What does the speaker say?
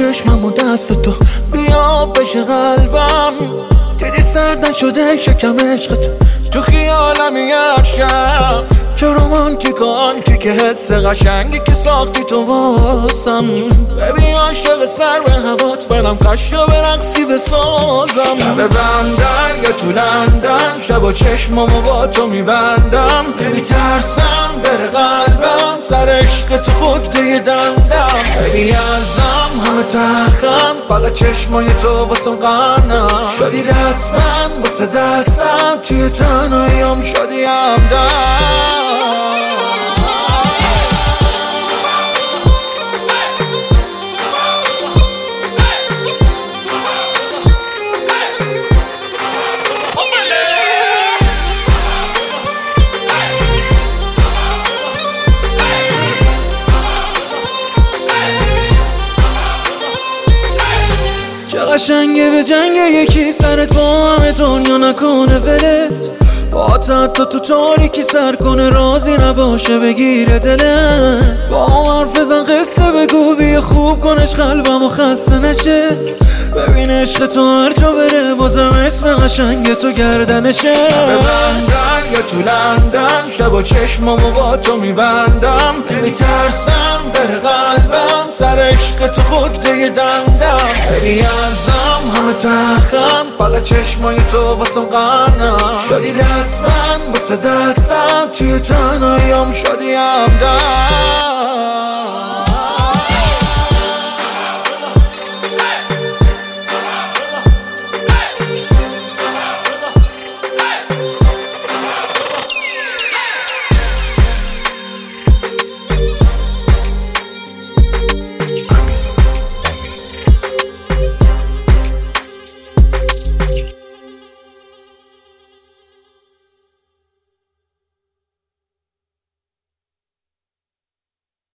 چشمم و دست تو بیا بشه قلبم. دیدی سردن شده شکم عشق تو خیالم یک شب. چه رومانتیک آنتیک حس قشنگی که ساختی تو واسم. ببین عاشق سر به هوات برم قشا برقصی بسازم. لبه بندن یا تو لندن شب و چشمامو با تو میبندم. نمیترسم بره قلبم سر عشق تو خودته دندم. ببین ازم همه ترخم فقط چشمای تو واسم قنم. شدی دست من واسه دستم توی تنهاییم شدی همدم. چه قشنگه به جنگ یکی سرت با همه دنیا نکنه ولت. با حتی تو تاریکی سر کنه رازی نباشه بگیره دلت. با هم حرف بزن قصه بگو بیا خوب کنش قلبم و خسته نشه. ببین عشق تو هر جا بره بازم اسم قشنگ تو گردنشه. ببندن یا تو لندن شب و چشمامو با تو میبندم. نمیترسم بره قلبم سر عشق تو خودته دندم. ببین ازم همه ترخم فقط چشمای تو واسم قنم. شدی دست من واسه دستم توی تنهاییم شدی همدم.